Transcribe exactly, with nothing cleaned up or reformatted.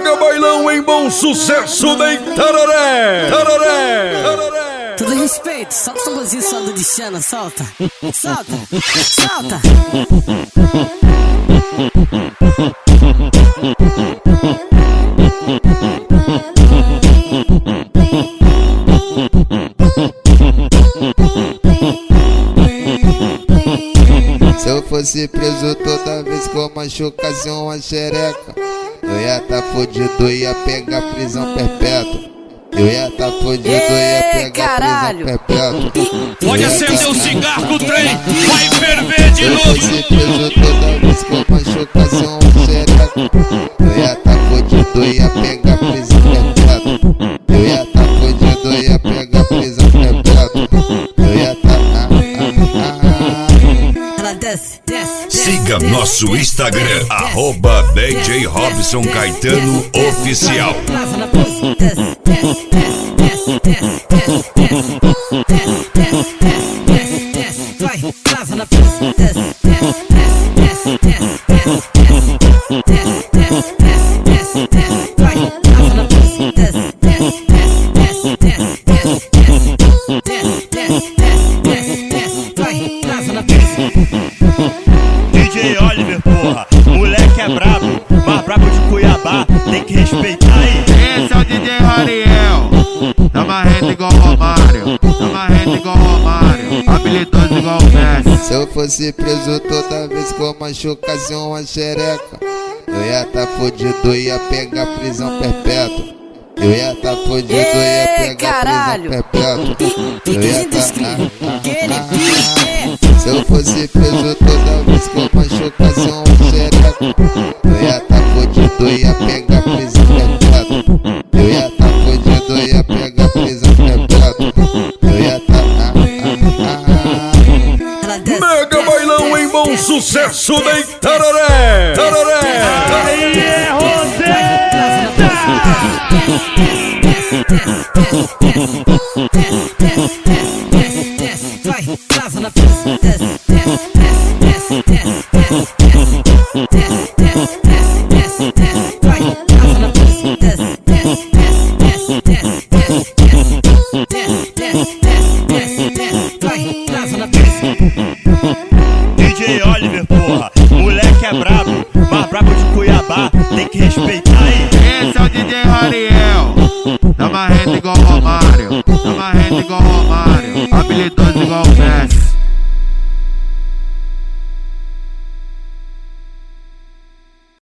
Mega bailão em bom sucesso da Tararé, Tararé, Tararé. Tudo respeito, solta o tamborzinho só do Dixana, solta, solta, solta. Se eu fosse preso toda vez que eu machucasse uma xereca, eu ia tá fudido, ia pegar prisão perpétua. Eu ia tá fudido, ia pegar caralho. prisão perpétua. Pode acender o cigarro, o trem vai ferver de novo. Se eu fosse preso toda vez que eu machucasse uma xereca, eu ia tá fudido, ia pegar prisão perpétua. Eu ia tá fudido, ia pegar prisão perpétua. Eu ia tá... Siga nosso Instagram, arroba D J Robson Caetano Oficial. D J Oliver, porra, moleque é brabo, mas brabo de Cuiabá, tem que respeitar aí. Esse é o D J Rariel, tá marrendo igual Romário, tá marrendo igual Romário, habilidoso igual o Messi. Se eu fosse preso toda vez que eu machucasse uma xereca, eu ia tá fudido, ia pegar prisão perpétua. Eu ia tá fudido, ia pegar prisão perpétua. Eu ia tá... Se eu fosse preso toda vez que eu machucasse uma xereca, eu ia tá fudido, ia pegar prisão perpétua. Eu ia tá fudido, ia pegar prisão perpétua. Eu ia tá... Mega bailão em bom sucesso da Tararé, Tararé. Aí é Roseta! D J Oliver, porra, moleque é brabo, mas brabo de Cuiabá, tem que respeitar aí. Esse é o D J Rariel, tá marrendo igual Romário, tá marrendo igual Romário, habilidoso